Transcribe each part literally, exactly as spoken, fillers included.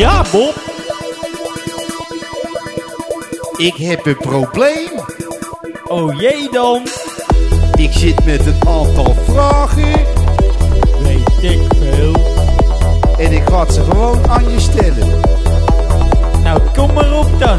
Ja, Bob. Ik heb een probleem. Oh jee dan. Ik zit met een aantal vragen. Weet ik veel. En ik ga ze gewoon aan je stellen. Nou, kom maar op dan.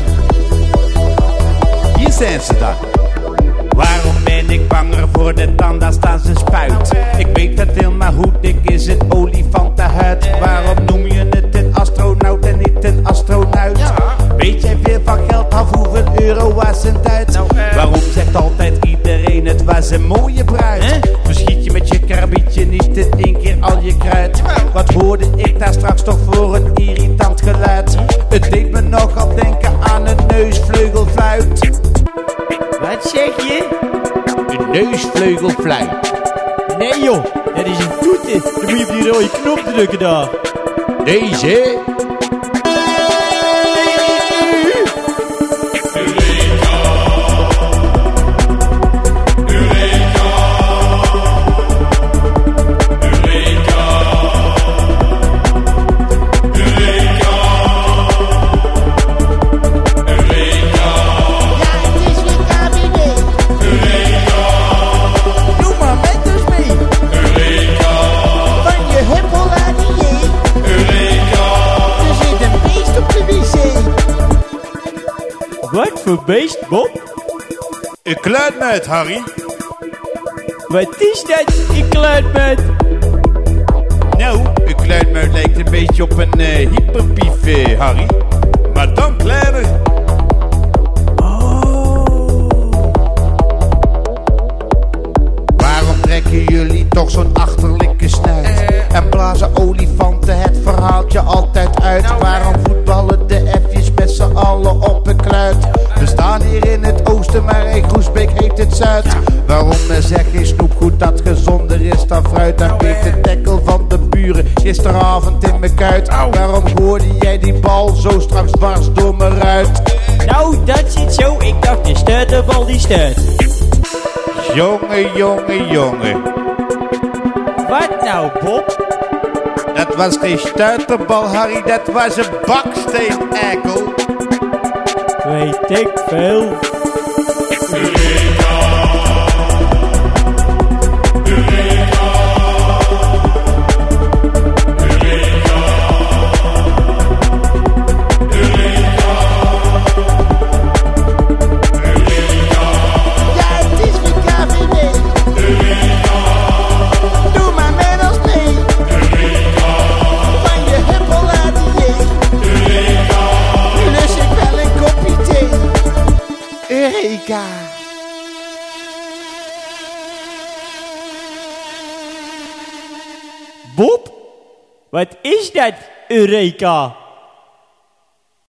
Hier zijn ze dan. Waarom ben ik banger voor de tandarts dan zijn spuit? Ik weet het heel, maar hoe dik is een olifantenhuid? Waarom noem je het een astronaut en niet een astronaut? Weet jij veel van geld af, hoeveel euro was een Duits? Waarom zegt altijd iedereen het was een mooie bruid? Verschiet je met je karabietje niet in één keer al je kruid? Wat hoorde ik daar straks toch voor een irritant geluid? Het deed me nogal denken aan een neusvleugelfluit. Wat zeg je? Een neusvleugelfluit. Nee joh, dat is een toeter. Dan moet je op die rode knop drukken daar. Deze. Wat voor beest, Bob? Een kluitmuit, Harry. Wat is dat, een kluitmuit? Nou, een kluitmuit lijkt een beetje op een uh, hyperpief, uh, Harry. Maar dan kleiner. Oh. Waarom trekken jullie toch zo'n achterlijke snuit? Uh. En blazen olifanten het verhaaltje altijd uit? Nou, waarom voetballen de F'jes met z'n allen op een kluit? We staan hier in het oosten, maar in Groesbeek heet het Zuid. Ja. Waarom zeg je snoepgoed dat gezonder is dan fruit? Dan weet de tekkel van de buren gisteravond in mijn kuit. Waarom hoorde jij die bal zo straks dwars door mijn ruit? Nou, dat zit zo. Ik dacht de stuiterbal die stuit. Jongen, jongen, jongen. Wat nou, Bob? Dat was geen stuiterbal, Harry. Dat was een baksteen, eikel. Weet ik veel. Eureka! Bob? Wat is dat, Eureka?